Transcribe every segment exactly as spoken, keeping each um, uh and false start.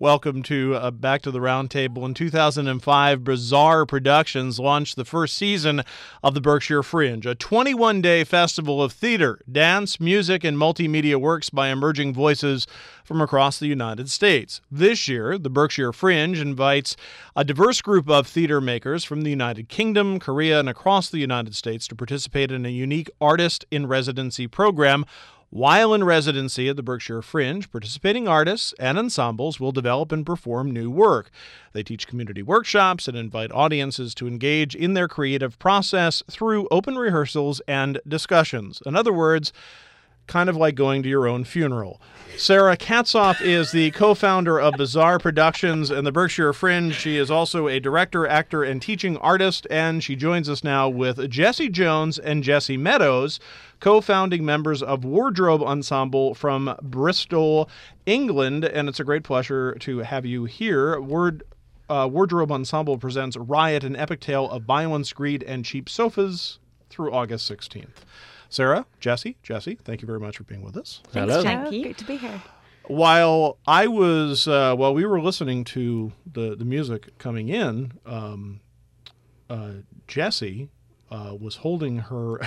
Welcome to uh, Back to the Roundtable. In two thousand five, Bizarre Productions launched the first season of the Berkshire Fringe, a twenty-one day festival of theater, dance, music, and multimedia works by emerging voices from across the United States. This year, the Berkshire Fringe invites a diverse group of theater makers from the United Kingdom, Korea, and across the United States to participate in a unique artist-in-residency program. While in residency at the Berkshire Fringe, participating artists and ensembles will develop and perform new work. They teach community workshops and invite audiences to engage in their creative process through open rehearsals and discussions. In other words, kind of like going to your own funeral. Sarah Katzoff is the co-founder of Bizarre Productions and the Berkshire Fringe. She is also a director, actor, and teaching artist, and she joins us now with Jesse Jones and Jesse Meadows, co-founding members of Wardrobe Ensemble from Bristol, England, and it's a great pleasure to have you here. Word, uh, Wardrobe Ensemble presents Riot, an epic tale of violence, greed, and cheap sofas through August sixteenth. Sarah, Jesse, Jesse, thank you very much for being with us. Thanks, Hello. Thank you. Great to be here. While I was, uh, while we were listening to the, the music coming in, um, uh, Jesse uh, was holding her,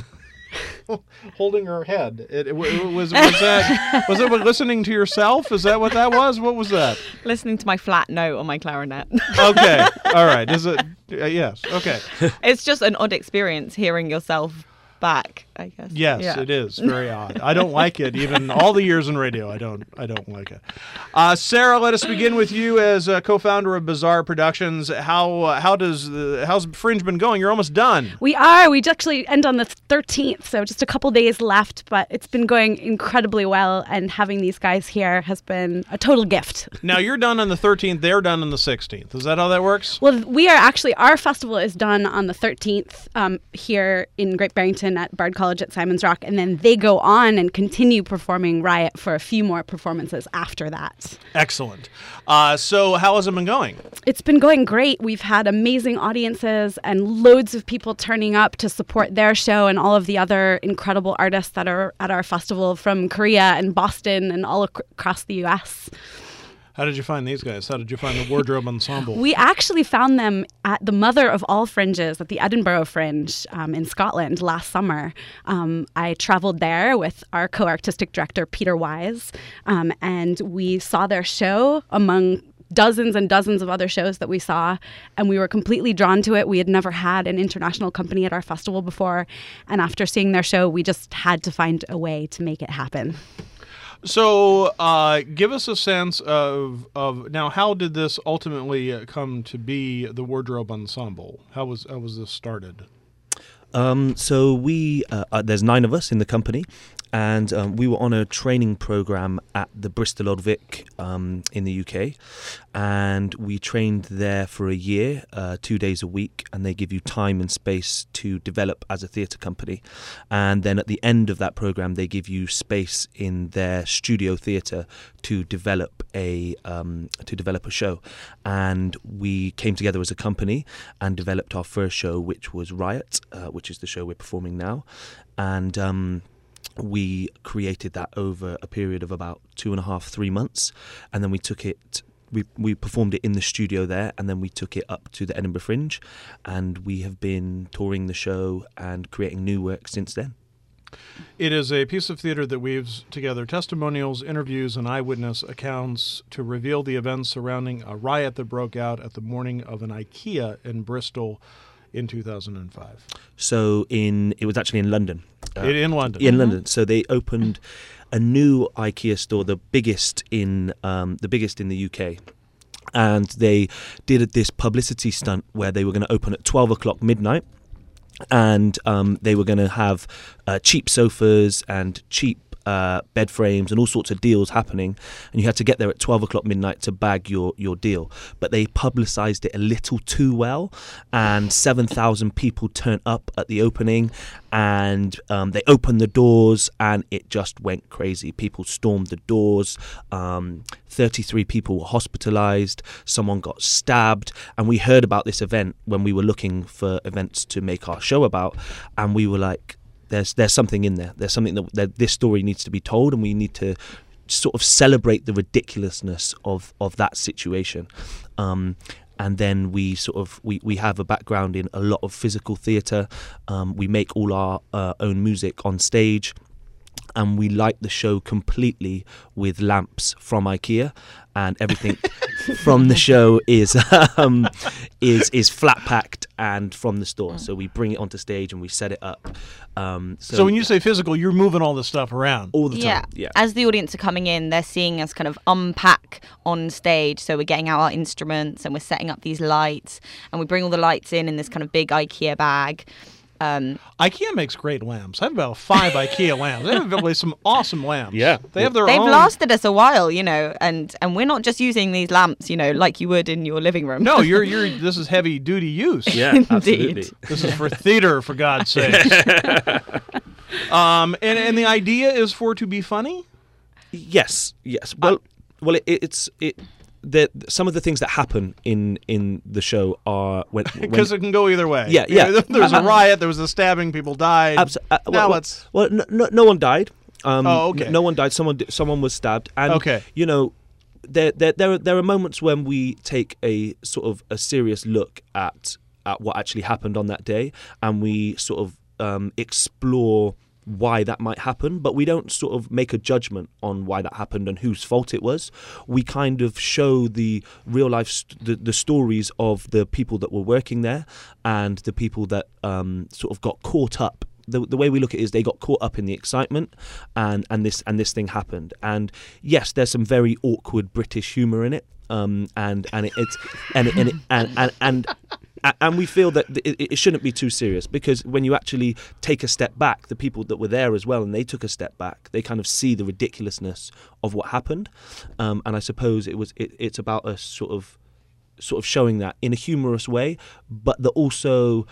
holding her head. It, it, was was that was it listening to yourself? Is that what that was? What was that? Listening to my flat note on my clarinet. Okay, all right. Is it? Uh, yes. Okay. It's just an odd experience hearing yourself back, I guess. Yes, yeah. It is very odd. I don't like it. Even all the years in radio, I don't. I don't like it. Uh, Sarah, let us begin with you as a co-founder of Bizarre Productions. How uh, how does the, how's Fringe been going? You're almost done. We are. We actually end on the thirteenth, so just a couple days left, but it's been going incredibly well, and having these guys here has been a total gift. Now you're done on the thirteenth. They're done on the sixteenth. Is that how that works? Well, we are actually, our festival is done on the thirteenth um, here in Great Barrington at Bard College at Simon's Rock, and then they go on and continue performing Riot for a few more performances after that. Excellent. Uh, so how has it been going? It's been going great. We've had amazing audiences and loads of people turning up to support their show and all of the other incredible artists that are at our festival from Korea and Boston and all ac- across the U S. How did you find these guys? How did you find the Wardrobe Ensemble? We actually found them at the mother of all fringes, at the Edinburgh Fringe um, in Scotland last summer. Um, I traveled there with our co-artistic director, Peter Wise, um, and we saw their show among dozens and dozens of other shows that we saw, and we were completely drawn to it. We had never had an international company at our festival before, and after seeing their show, we just had to find a way to make it happen. So, uh, give us a sense of of now. How did this ultimately uh, come to be the Wardrobe Ensemble? How was how was this started? Um, so we uh, uh, there's nine of us in the company, and um, we were on a training program at the Bristol Old Vic um, in the U K, and we trained there for a year, uh, two days a week, and they give you time and space to develop as a theatre company, and then at the end of that program they give you space in their studio theatre to develop a um, to develop a show, and we came together as a company and developed our first show, which was Riot, uh, which is the show we're performing now, and um, we created that over a period of about two and a half, three months, and then we took it. We we performed it in the studio there, and then we took it up to the Edinburgh Fringe, and we have been touring the show and creating new work since then. It is a piece of theater that weaves together testimonials, interviews, and eyewitness accounts to reveal the events surrounding a riot that broke out at the morning of an IKEA in Bristol in two thousand five. So in it was actually in London. Uh, in, in London. In mm-hmm. London. So they opened a new IKEA store, the biggest in um, the biggest in the U K. And they did this publicity stunt where they were going to open at twelve o'clock midnight. And um, they were going to have uh, cheap sofas and cheap uh, bed frames and all sorts of deals happening, and you had to get there at twelve o'clock midnight to bag your, your deal. But they publicised it a little too well, and seven thousand people turned up at the opening, and um, they opened the doors, and it just went crazy. People stormed the doors. Um, thirty-three people were hospitalised. Someone got stabbed, and we heard about this event when we were looking for events to make our show about, and we were like, There's there's something in there. There's something that, that this story needs to be told, and we need to sort of celebrate the ridiculousness of of that situation. Um, and then we sort of we, we have a background in a lot of physical theatre. Um, we make all our uh, own music on stage, and we light the show completely with lamps from IKEA, and everything from the show is um, is is flat packed and from the store. So we bring it onto stage and we set it up. Um, so, So when you say physical, you're moving all this stuff around. all the Yeah. time, yeah. As the audience are coming in, they're seeing us kind of unpack on stage. So we're getting out our instruments and we're setting up these lights, and we bring all the lights in in this kind of big IKEA bag. Um, IKEA makes great lamps. I have about five IKEA lamps. They have really some awesome lamps. Yeah. They have their they've own. lasted us a while, you know, and and we're not just using these lamps, you know, like you would in your living room. No, you're you're. This is heavy duty use. Yeah, Indeed. absolutely. This is for theater, for God's sake. um, and and the idea is for it to be funny. Yes, yes. Well, well, it, it's it. The, some of the things that happen in in the show are when Because it can go either way. Yeah, You yeah. know, there was a riot. There was a stabbing. People died. Abs- uh, now well, well, it's well, no, no, no one died. Um, Oh, okay. n- No one died. Someone di- someone was stabbed. And Okay. you know, there there there are, there are moments when we take a sort of a serious look at at what actually happened on that day, and we sort of um, explore why that might happen, but we don't sort of make a judgment on why that happened and whose fault it was. We kind of show the real life, st- the, the stories of the people that were working there and the people that um, sort of got caught up. The, the way we look at it is they got caught up in the excitement, and, and this and this thing happened. And yes, there's some very awkward British humour in it, um, and and it, it's and it, and, it, and and and. And we feel that it, it shouldn't be too serious, because when you actually take a step back, the people that were there as well, and they took a step back, they kind of see the ridiculousness of what happened. Um, and I suppose it was it, it's about us sort of sort of showing that in a humorous way, but that also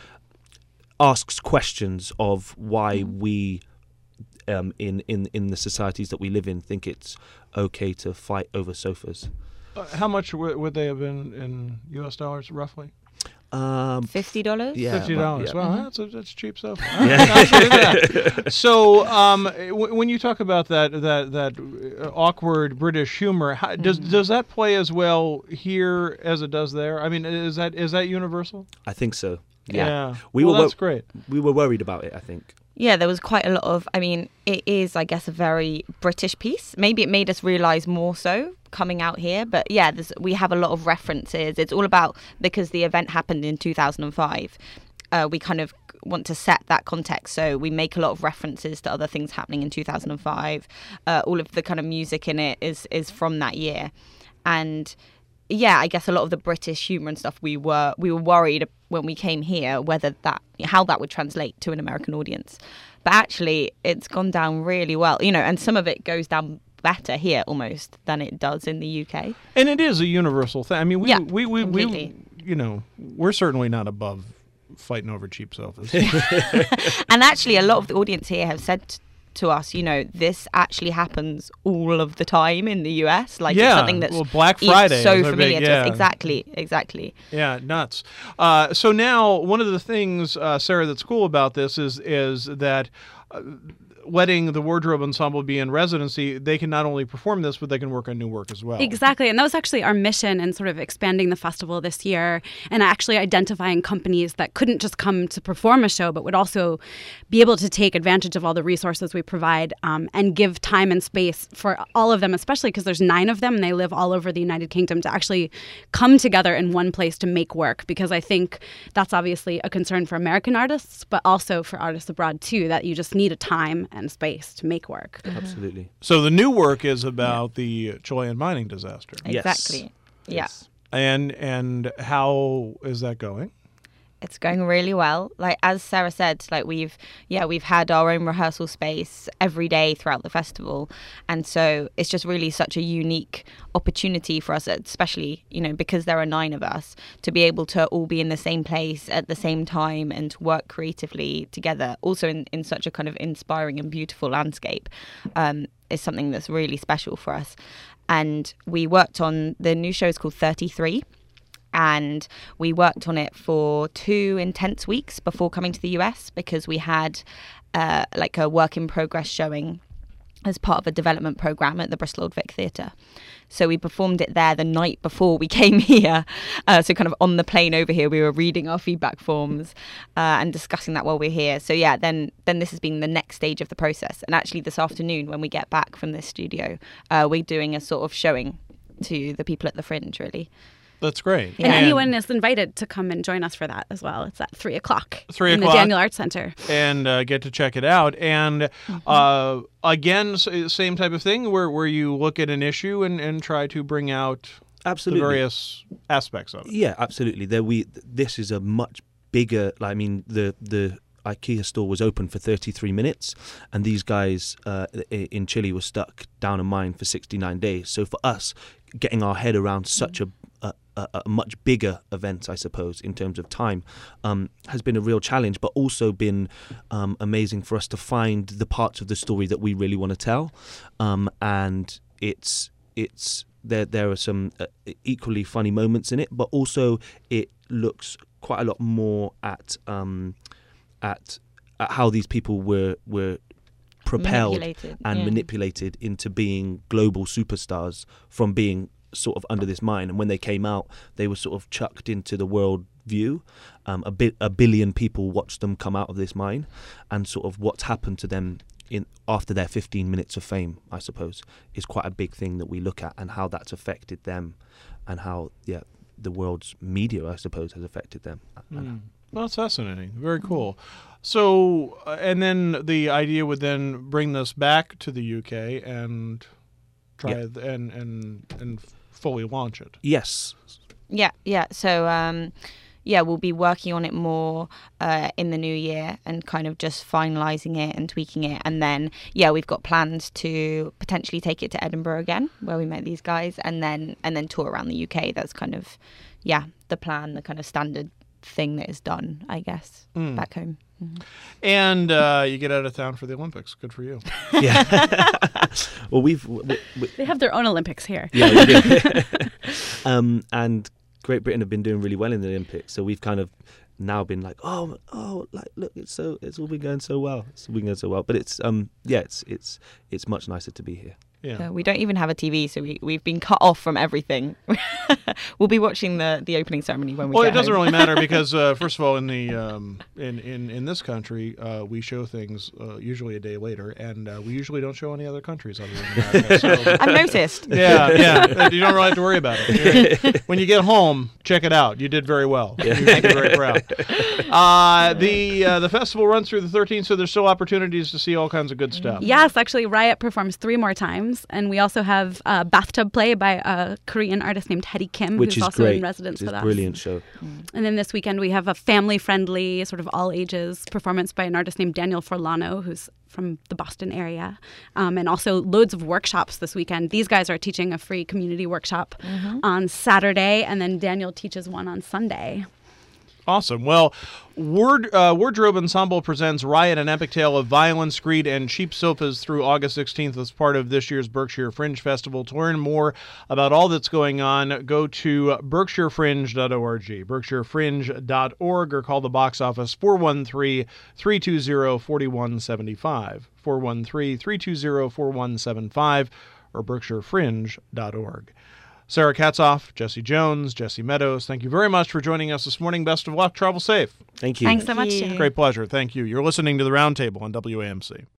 asks questions of why we um, in in in the societies that we live in think it's okay to fight over sofas. uh, how much w- would they have been in U S dollars roughly? Um, fifty dollars. yeah, Fifty well, dollars. yeah. Well, that's a, that's cheap so far. Yeah. I'll say that. So, um, w- when you talk about that that that uh, awkward British humor, how, does does that play as well here as it does there? I mean, is that is that universal? I think so. Yeah, We We well, were wo- that's great. we were worried about it, I think. Yeah, there was quite a lot of, I mean, it is, I guess, a very British piece. Maybe it made us realise more so coming out here. But yeah, there's, we have a lot of references. It's all about, because the event happened in two thousand five, uh, we kind of want to set that context. So we make a lot of references to other things happening in two thousand five. Uh, all of the kind of music in it is is from that year. And yeah, I guess a lot of the British humour and stuff, we were we were worried when we came here whether that how that would translate to an American audience. But actually, it's gone down really well, you know, and some of it goes down better here almost than it does in the U K. And it is a universal thing. I mean, we Yeah, we, we, we completely. you know, we're certainly not above fighting over cheap sofas. And actually, a lot of the audience here have said to us, you know, this actually happens all of the time in the U S. Like, Yeah, it's something that's well, Black e- Friday so is a familiar big- to us. yeah. Exactly, exactly. Yeah, nuts. Uh, so now, one of the things, uh, Sarah, that's cool about this is is that uh, letting the Wardrobe Ensemble be in residency, they can not only perform this, but they can work on new work as well. Exactly. And that was actually our mission in sort of expanding the festival this year, and actually identifying companies that couldn't just come to perform a show, but would also be able to take advantage of all the resources we provide, um, and give time and space for all of them, especially because there's nine of them and they live all over the United Kingdom, to actually come together in one place to make work. Because I think that's obviously a concern for American artists, but also for artists abroad too, that you just need a time and space to make work. Absolutely. So the new work is about the Chilean mining disaster. Yes. Exactly. Yeah. Yes. And and how is that going? It's going really well. Like, as Sarah said, like we've yeah we've had our own rehearsal space every day throughout the festival, and so it's just really such a unique opportunity for us, especially, you know, because there are nine of us, to be able to all be in the same place at the same time and work creatively together, also in, in such a kind of inspiring and beautiful landscape, um, is something that's really special for us. And we worked on, the new show is called thirty-three. And we worked on it for two intense weeks before coming to the U S, because we had uh, like a work in progress showing as part of a development program at the Bristol Old Vic Theatre. So we performed it there the night before we came here. Uh, so kind of on the plane over here, we were reading our feedback forms uh, and discussing that while we're here. So yeah, then then this has been the next stage of the process. And actually this afternoon, when we get back from this studio, uh, we're doing a sort of showing to the people at the Fringe, really. That's great. And, and anyone is invited to come and join us for that as well. It's at three o'clock three in o'clock, the Daniel Arts Center. And uh, get to check it out. And mm-hmm. uh, again, s- same type of thing where, where you look at an issue and, and try to bring out absolutely. the various aspects of it. Yeah, absolutely. There we. This is a much bigger, I mean, the the IKEA store was open for thirty-three minutes, and these guys uh, in Chile were stuck down a mine for sixty-nine days. So for us, getting our head around such a a, a, a much bigger event, I suppose, in terms of time, um, has been a real challenge, but also been um, amazing for us to find the parts of the story that we really want to tell. Um, and it's it's there. There are some uh, equally funny moments in it, but also it looks quite a lot more at um, at, at how these people were were. propelled manipulated, and yeah. manipulated into being global superstars from being sort of under this mine. And when they came out, they were sort of chucked into the world view. Um, a bit, a billion people watched them come out of this mine, and sort of what's happened to them in after their fifteen minutes of fame, I suppose, is quite a big thing that we look at, and how that's affected them, and how yeah the world's media, I suppose, has affected them. Mm. Well, that's fascinating. Very cool. So, uh, and then the idea would then bring this back to the U K and try Yeah. th- and and and fully launch it. Yes. Yeah, yeah. So, um, yeah, we'll be working on it more uh, in the new year and kind of just finalising it and tweaking it. And then, yeah, we've got plans to potentially take it to Edinburgh again, where we met these guys, and then and then tour around the U K. That's kind of, yeah, the plan, the kind of standard thing that is done, I guess, Mm. back home. Mm-hmm. And uh, you get out of town for the Olympics. Good for you. Yeah. Well, we've we, we, They have their own Olympics here. yeah, we do. um, and Great Britain have been doing really well in the Olympics, so we've kind of now been like, oh, oh, like look, it's so it's all been going so well, it's all been going so well. But it's um, yeah, it's it's it's much nicer to be here. Yeah. So we don't even have a T V, so we, we've been cut off from everything. We'll be watching the, the opening ceremony when we Well, get it doesn't home. really matter because, uh, first of all, in the um, in, in in this country, uh, we show things uh, usually a day later, and uh, we usually don't show any other countries other than America. So, I've noticed. yeah, yeah, you don't really have to worry about it. You're- when you get home, check it out. You did very well. You should be very proud. Uh, the uh, the festival runs through the thirteenth, so there's still opportunities to see all kinds of good stuff. Yes, actually, Riot performs three more times, and we also have a bathtub play by a Korean artist named Hedy Kim, Which who's is also great. in residence It's with a us. brilliant show. And then this weekend we have a family-friendly, sort of all-ages performance by an artist named Daniel Forlano, who's from the Boston area, um, and also loads of workshops this weekend. These guys are teaching a free community workshop Mm-hmm. on Saturday, and then Daniel teaches one on Sunday. Awesome. Well, Ward, uh, Wardrobe Ensemble presents Riot, an epic tale of violence, greed, and cheap sofas through August sixteenth as part of this year's Berkshire Fringe Festival. To learn more about all that's going on, go to berkshire fringe dot org, berkshire fringe dot org, or call the box office four one three, three two zero, four one seven five, four one three, three two zero, four one seven five, or berkshire fringe dot org. Sarah Katzoff, Jesse Jones, Jesse Meadows, thank you very much for joining us this morning. Best of luck. Travel safe. Thank you. Thanks so much, you. Jay. Great pleasure. Thank you. You're listening to The Roundtable on W A M C.